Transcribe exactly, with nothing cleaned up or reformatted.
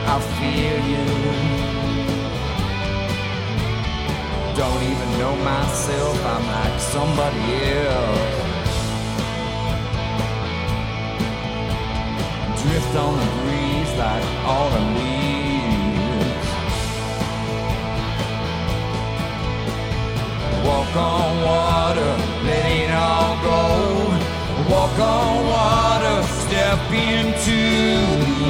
I feel you. Don't even know myself, I'm like somebody else. Drift on the breeze like autumn leaves. Walk on water, let it all go. Walk on water, step into